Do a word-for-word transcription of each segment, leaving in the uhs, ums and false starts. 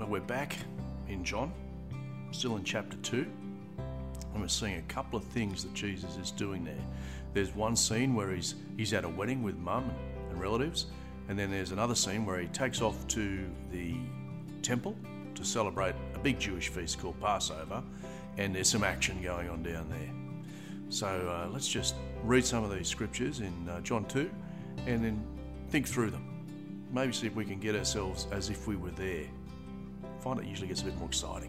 Well, we're back in John, still in chapter two, and we're seeing a couple of things that Jesus is doing there. There's one scene where he's he's at a wedding with mum and relatives, and then there's another scene where he takes off to the temple to celebrate a big Jewish feast called Passover, and there's some action going on down there. So uh, let's just read some of these scriptures in uh, John two, and then think through them. Maybe see if we can get ourselves as if we were there. I find it usually gets a bit more exciting.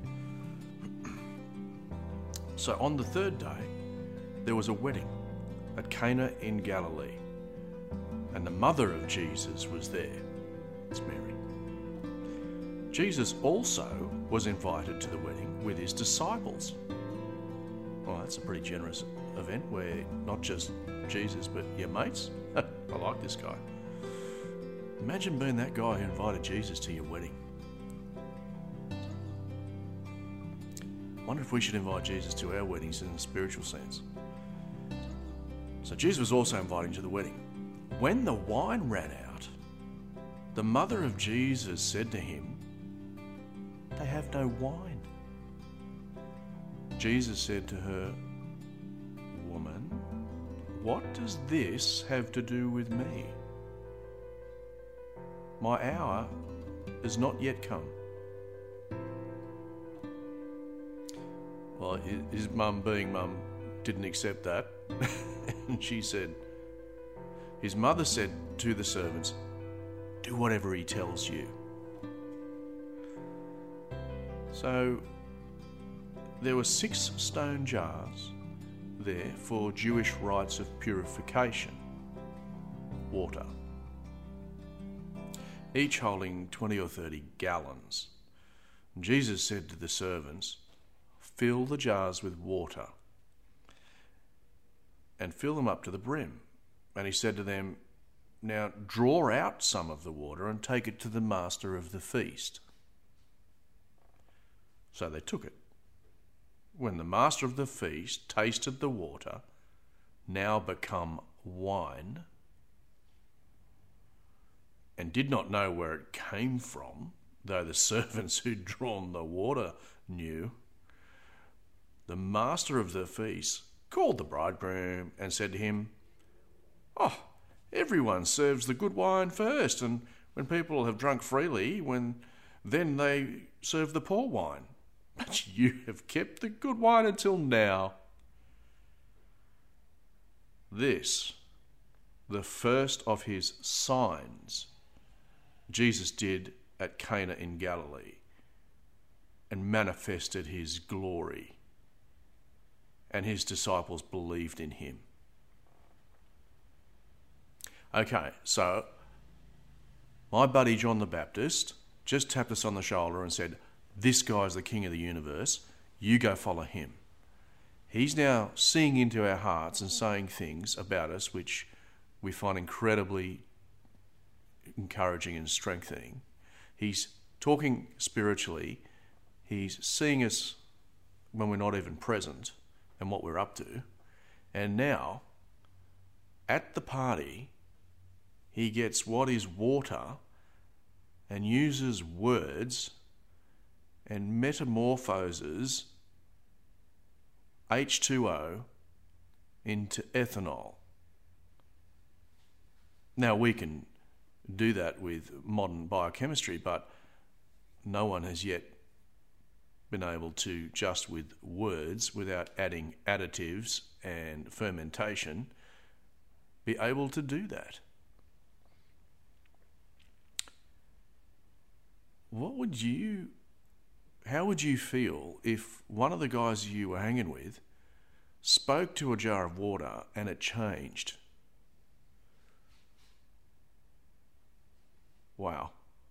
So on the third day, there was a wedding at Cana in Galilee, and the mother of Jesus was there. It's Mary. Jesus also was invited to the wedding with his disciples. Well, that's a pretty generous event where not just Jesus, but your mates. I like this guy. Imagine being that guy who invited Jesus to your wedding. Wonder if we should invite Jesus to our weddings in a spiritual sense. So Jesus was also inviting to the wedding. When the wine ran out, the mother of Jesus said to him, "They have no wine." Jesus said to her, "Woman, what does this have to do with me? My hour has not yet come." Well, his mum, being mum, didn't accept that. And she said, his mother said to the servants, "Do whatever he tells you." So there were six stone jars there for Jewish rites of purification, water, each holding twenty or thirty gallons. And Jesus said to the servants, "Fill the jars with water and fill them up to the brim." And he said to them, "Now draw out some of the water and take it to the master of the feast." So they took it. When the master of the feast tasted the water, now become wine, and did not know where it came from, though the servants who'd drawn the water knew, the master of the feast called the bridegroom and said to him, "Oh, everyone serves the good wine first, and when people have drunk freely, when then they serve the poor wine. But you have kept the good wine until now." This, the first of his signs, Jesus did at Cana in Galilee, and manifested his glory, and his disciples believed in him. Okay, so my buddy John the Baptist just tapped us on the shoulder and said, "This guy's the king of the universe. You go follow him." He's now seeing into our hearts and saying things about us which we find incredibly encouraging and strengthening. He's talking spiritually. He's seeing us when we're not even present and what we're up to. And now, at the party, he gets what is water and uses words and metamorphoses H two O into ethanol. Now, we can do that with modern biochemistry, but no one has yet been able to, just with words, without adding additives and fermentation, be able to do that. What would you, how would you feel if one of the guys you were hanging with spoke to a jar of water and it changed? Wow.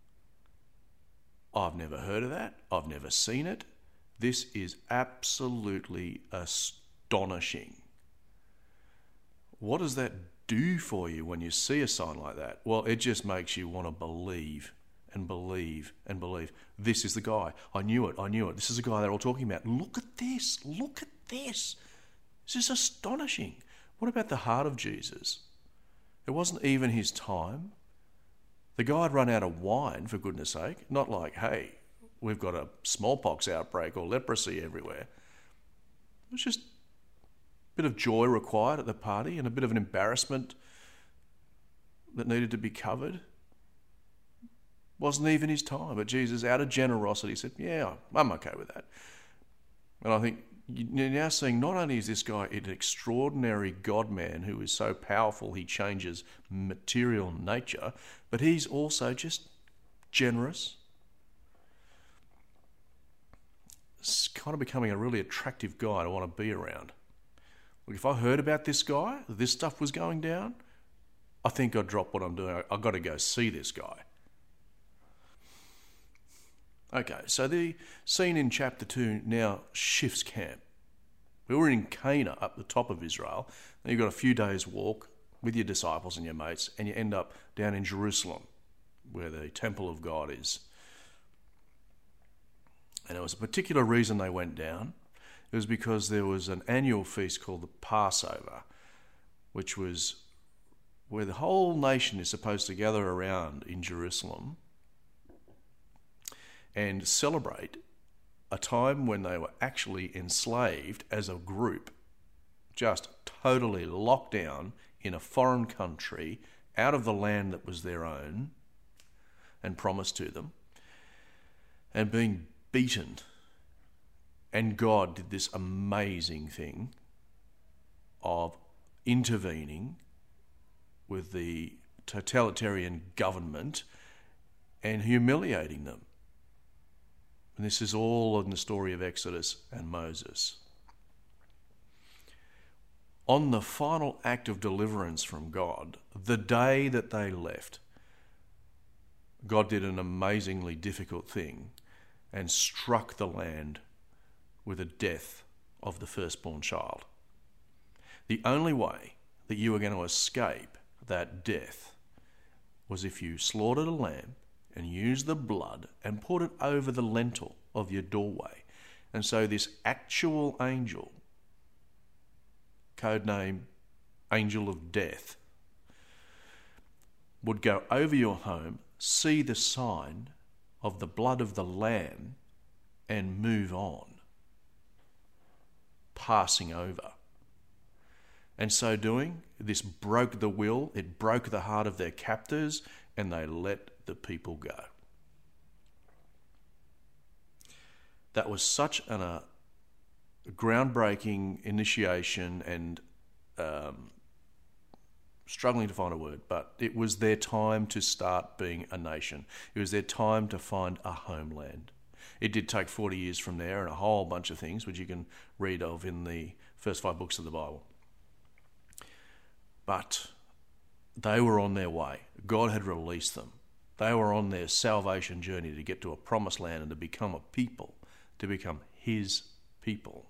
I've never heard of that. I've never seen it. This is absolutely astonishing. What does that do for you when you see a sign like that? Well, it just makes you want to believe and believe and believe. This is the guy. I knew it. I knew it. This is the guy they're all talking about. Look at this. Look at this. This is astonishing. What about the heart of Jesus? It wasn't even his time. The guy had run out of wine, for goodness sake. Not like, hey, we've got a smallpox outbreak or leprosy everywhere. It was just a bit of joy required at the party and a bit of an embarrassment that needed to be covered. Wasn't even his time, but Jesus, out of generosity, said, yeah, I'm okay with that. And I think you're now seeing not only is this guy an extraordinary God-man who is so powerful he changes material nature, but he's also just generous. It's kind of becoming a really attractive guy to want to be around. Look, if I heard about this guy, this stuff was going down, I think I'd drop what I'm doing. I've got to go see this guy. Okay, so the scene in chapter two now shifts camp. We were in Cana up the top of Israel. Then you've got a few days' walk with your disciples and your mates, and you end up down in Jerusalem, where the temple of God is. And there was a particular reason they went down. It was because there was an annual feast called the Passover, which was where the whole nation is supposed to gather around in Jerusalem and celebrate a time when they were actually enslaved as a group, just totally locked down in a foreign country, out of the land that was their own and promised to them, and being beaten. And God did this amazing thing of intervening with the totalitarian government and humiliating them. And this is all in the story of Exodus and Moses. On the final act of deliverance from God, the day that they left, God did an amazingly difficult thing and struck the land with the death of the firstborn child. The only way that you were going to escape that death was if you slaughtered a lamb and used the blood and put it over the lintel of your doorway. And so this actual angel, codename Angel of Death, would go over your home, see the sign of the blood of the lamb, and move on, passing over. And so doing, this broke the will, it broke the heart of their captors, and they let the people go. That was such an, a groundbreaking initiation and um, struggling to find a word, but it was their time to start being a nation. It was their time to find a homeland. It did take forty years from there and a whole bunch of things, which you can read of in the first five books of the Bible. But they were on their way. God had released them. They were on their salvation journey to get to a promised land and to become a people, to become his people.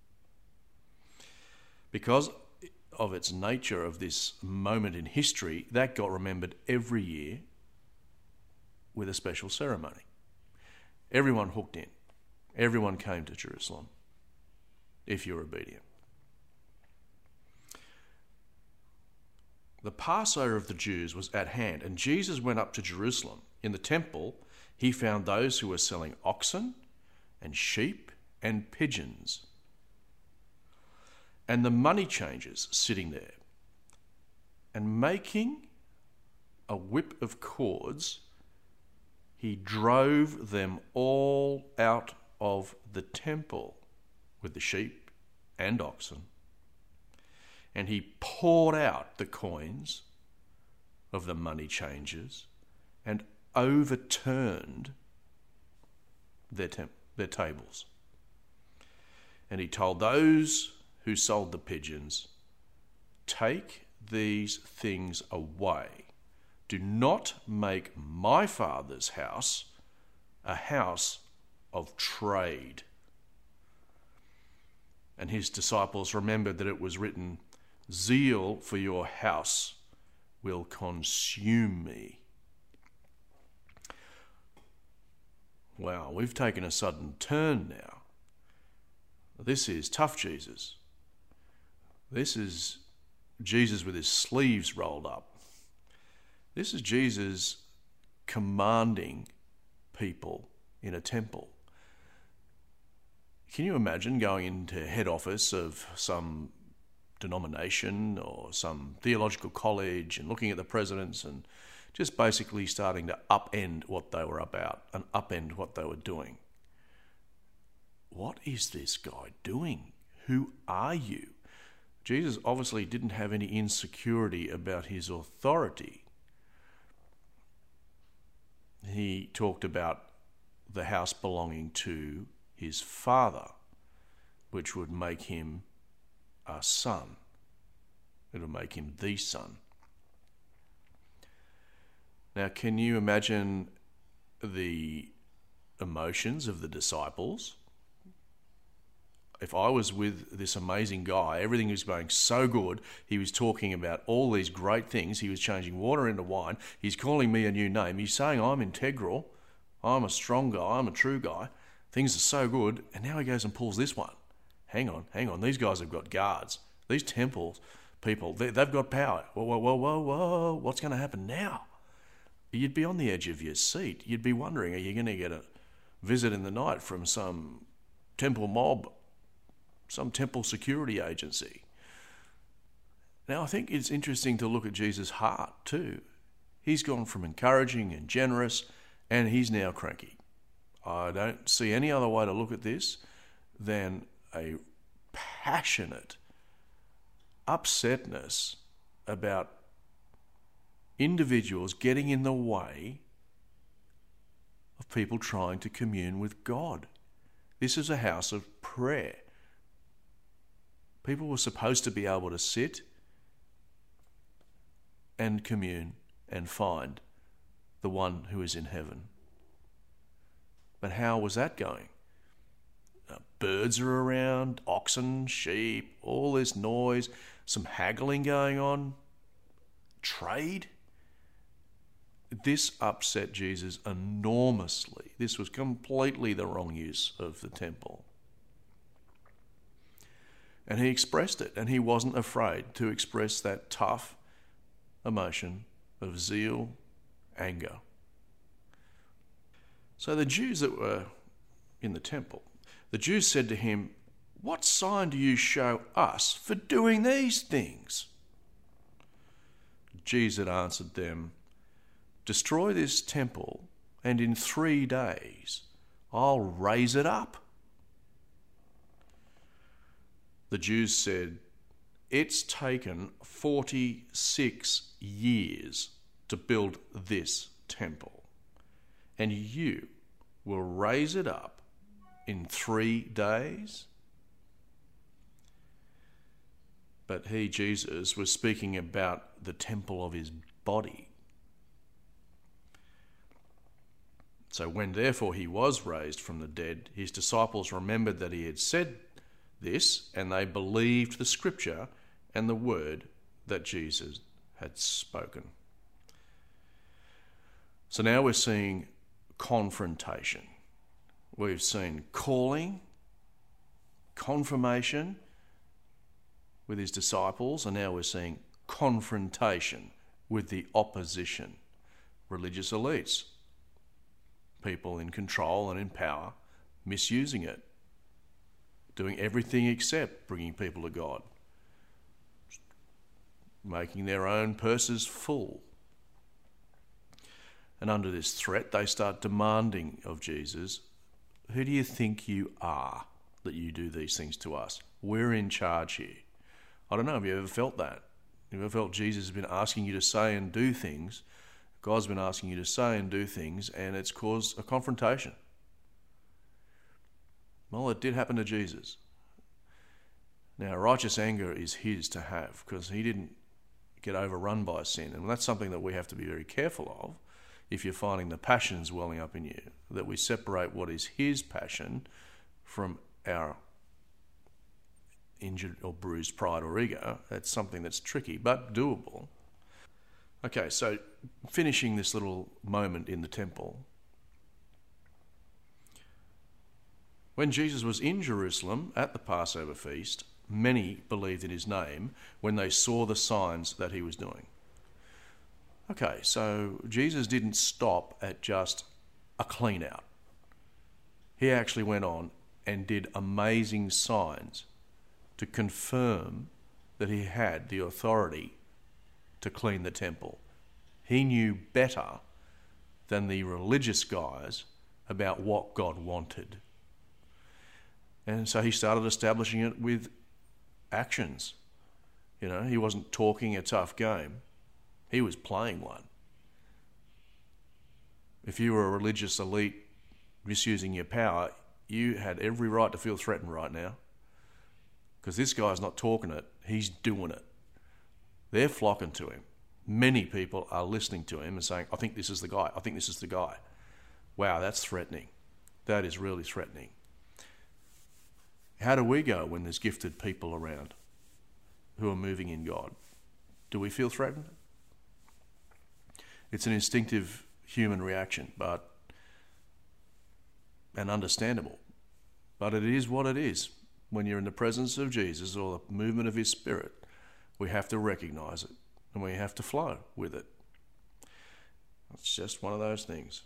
Because of its nature of this moment in history, that got remembered every year with a special ceremony. Everyone hooked in. Everyone came to Jerusalem, if you're obedient. The Passover of the Jews was at hand, and Jesus went up to Jerusalem. In the temple, he found those who were selling oxen and sheep and pigeons, and the money changers sitting there. And making a whip of cords, he drove them all out of the temple with the sheep and oxen. And he poured out the coins of the money changers and overturned their, temp- their tables. And he told those who sold the pigeons, "Take these things away. Do not make my Father's house a house of trade." And his disciples remembered that it was written, "Zeal for your house will consume me." Wow, we've taken a sudden turn now. This is tough Jesus. This is Jesus with his sleeves rolled up. This is Jesus commanding people in a temple. Can you imagine going into head office of some denomination or some theological college and looking at the presidents and just basically starting to upend what they were about and upend what they were doing? What is this guy doing? Who are you? Jesus obviously didn't have any insecurity about his authority. He talked about the house belonging to his Father, which would make him a son. It would make him the Son. Now, can you imagine the emotions of the disciples? If I was with this amazing guy, everything was going so good, he was talking about all these great things, he was changing water into wine, he's calling me a new name, he's saying I'm integral, I'm a strong guy, I'm a true guy, things are so good, and now he goes and pulls this one. Hang on, hang on, these guys have got guards, these temples people, they, they've got power. Whoa, whoa, whoa, whoa, whoa, what's going to happen now? You'd be on the edge of your seat. You'd be wondering, are you going to get a visit in the night from some temple mob, some temple security agency? Now, I think it's interesting to look at Jesus' heart too. He's gone from encouraging and generous, and he's now cranky. I don't see any other way to look at this than a passionate upsetness about individuals getting in the way of people trying to commune with God. This is a house of prayer. People were supposed to be able to sit and commune and find the one who is in heaven. But how was that going? Uh, birds are around, oxen, sheep, all this noise, some haggling going on, trade. This upset Jesus enormously. This was completely the wrong use of the temple. And he expressed it, and he wasn't afraid to express that tough emotion of zeal, anger. So the Jews that were in the temple, the Jews said to him, "What sign do you show us for doing these things?" Jesus answered them, "Destroy this temple, and in three days I'll raise it up." The Jews said, "It's taken forty-six years to build this temple, and you will raise it up in three days?" But he, Jesus, was speaking about the temple of his body. So when therefore he was raised from the dead, his disciples remembered that he had said this, and they believed the scripture and the word that Jesus had spoken. So now we're seeing confrontation. We've seen calling, confirmation with his disciples, and now we're seeing confrontation with the opposition, religious elites, people in control and in power, misusing it, doing everything except bringing people to God, making their own purses full. And under this threat, they start demanding of Jesus, "Who do you think you are that you do these things to us? We're in charge here." I don't know, have you ever felt that? Have you ever felt Jesus has been asking you to say and do things, God's been asking you to say and do things, and it's caused a confrontation? Well, it did happen to Jesus. Now, righteous anger is his to have, because he didn't get overrun by sin, and that's something that we have to be very careful of. If you're finding the passions welling up in you, that we separate what is his passion from our injured or bruised pride or ego. That's something that's tricky, but doable. Okay, so finishing this little moment in the temple. When Jesus was in Jerusalem at the Passover feast, many believed in his name when they saw the signs that he was doing. Okay, so Jesus didn't stop at just a clean out. He actually went on and did amazing signs to confirm that he had the authority to clean the temple. He knew better than the religious guys about what God wanted. And so he started establishing it with actions. You know, he wasn't talking a tough game. He was playing one. If you were a religious elite misusing your power, you had every right to feel threatened right now. Because this guy's not talking it, he's doing it. They're flocking to him. Many people are listening to him and saying, I think this is the guy, I think this is the guy. Wow, that's threatening. That is really threatening. How do we go when there's gifted people around who are moving in God? Do we feel threatened? It's an instinctive human reaction, but and understandable. But it is what it is. When you're in the presence of Jesus or the movement of his Spirit, we have to recognize it and we have to flow with it. It's just one of those things.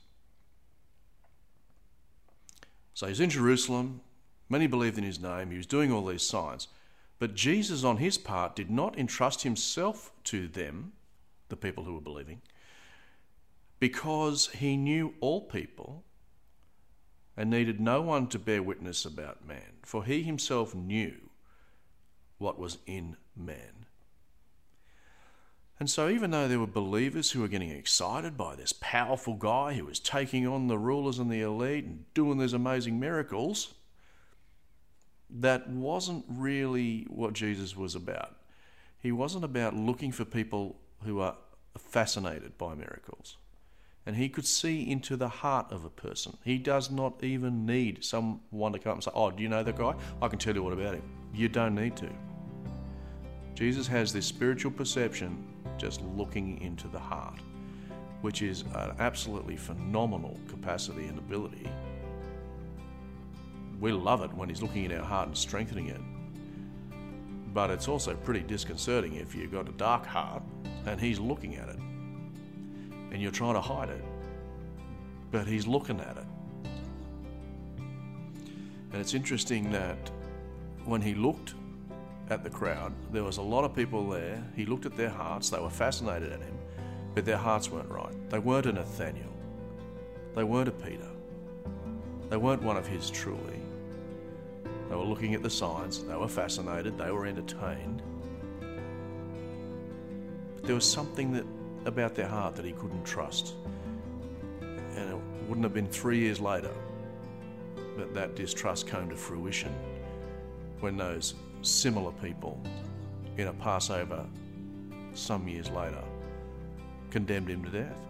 So he's in Jerusalem. Many believed in his name. He was doing all these signs. But Jesus, on his part, did not entrust himself to them, the people who were believing, because he knew all people and needed no one to bear witness about man, for he himself knew what was in man. And so even though there were believers who were getting excited by this powerful guy who was taking on the rulers and the elite and doing these amazing miracles, that wasn't really what Jesus was about. He wasn't about looking for people who are fascinated by miracles. And he could see into the heart of a person. He does not even need someone to come and say, oh, do you know that guy? I can tell you all about him. You don't need to. Jesus has this spiritual perception just looking into the heart, which is an absolutely phenomenal capacity and ability. We love it when he's looking at our heart and strengthening it. But it's also pretty disconcerting if you've got a dark heart and he's looking at it. And you're trying to hide it, but he's looking at it. And it's interesting that when he looked at the crowd, there was a lot of people there. He looked at their hearts. They were fascinated at him, but their hearts weren't right. They weren't a Nathaniel. They weren't a Peter. They weren't one of his truly. They were looking at the signs. They were fascinated. They were entertained. But there was something that about their heart that he couldn't trust. And it wouldn't have been three years later that that distrust came to fruition when those similar people in a Passover some years later condemned him to death.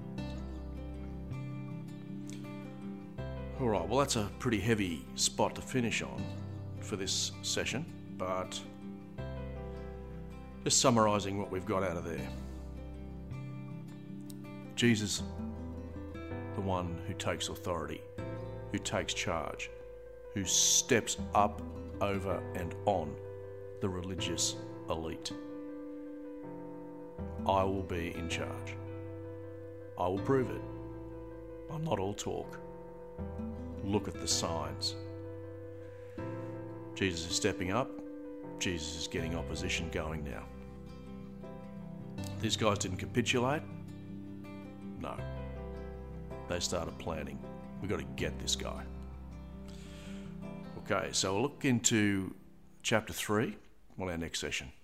All right, well, that's a pretty heavy spot to finish on for this session, but just summarising what we've got out of there. Jesus, the one who takes authority, who takes charge, who steps up over and on the religious elite. I will be in charge. I will prove it. I'm not all talk. Look at the signs. Jesus is stepping up. Jesus is getting opposition going now. These guys didn't capitulate. No. They started planning. We've got to get this guy. Okay, so we'll look into chapter three on our next session.